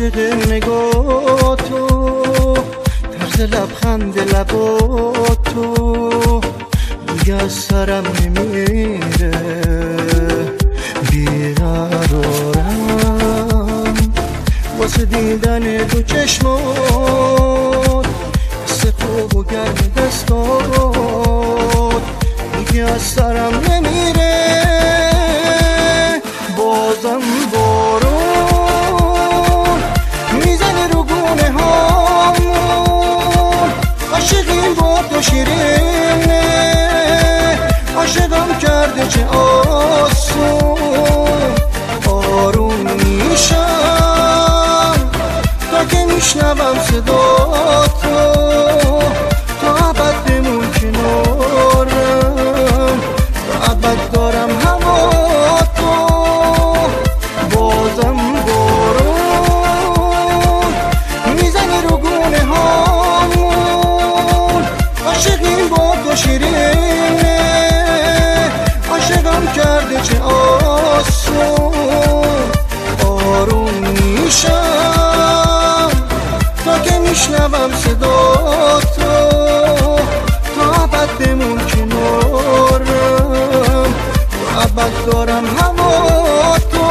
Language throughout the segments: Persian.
عاشق نگاه تو، طرز لبخند لبا تو، دیگه از سرم نمیره، بیقرارم واسه دیدن دو چشمات، حس خوب و گرم دستات، دیگه از سرم نمیره. بازم بارون میزنه رو گونه هامون، عاشقیم با تو شیرینه، عاشقم کرده چه آسون. آروم میشم تا که میشنوم صدا تو، تا ابد بمون کنارم، تا ابد دارم هوا تو. بازم بارون میزنه رو گونه هامون، عاشقیم با تو شیرینه، عاشقم کرده چه آسون. آروم میشم تا که میشنوم صدا تو، تا ابد بمون کنارم، تا ابد دارم هوا تو.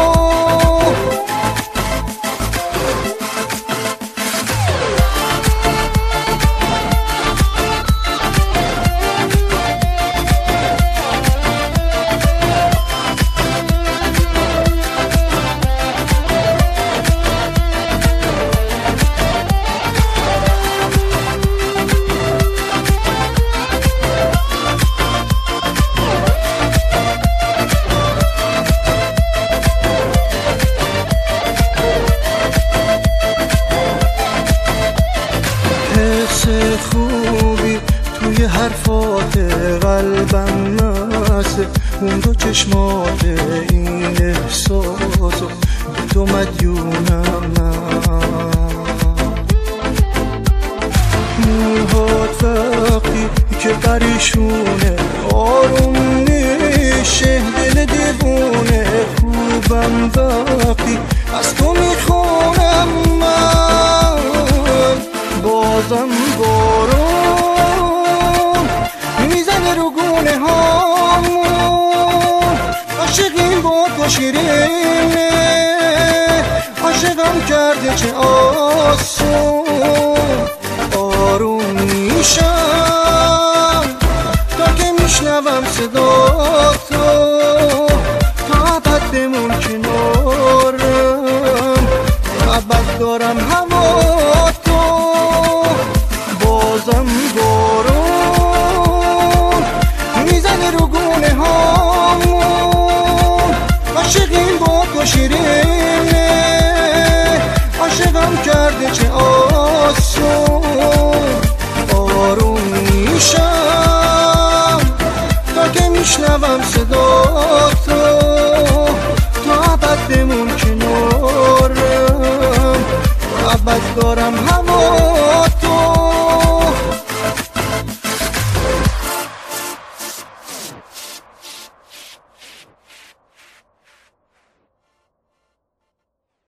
خوبی توی حرفات قلبم هست، اون دو چشمات این احساسو به تو مدیونم من. موهات وقتی که پریشونه آروم میشه دل دیوونه، خوبم وقتی از تو میخونم من. بازم بارون میزنه رو گونه هامون، عاشقیم با تو شیرینه، عاشقم کرده چه آسون. آروم میشم تا که میشنوم صدا تو، تا ابد بمون کنارم، تا ابد دارم هوا تو. بازم بارون میزنه رو گونه هامون، عاشقیم با تو شیرینه، عاشقم کرده چه آسون. آروم میشم تا که میشنوم صدا تو، تا ابد بمون کنارم، تا ابد دارم هوا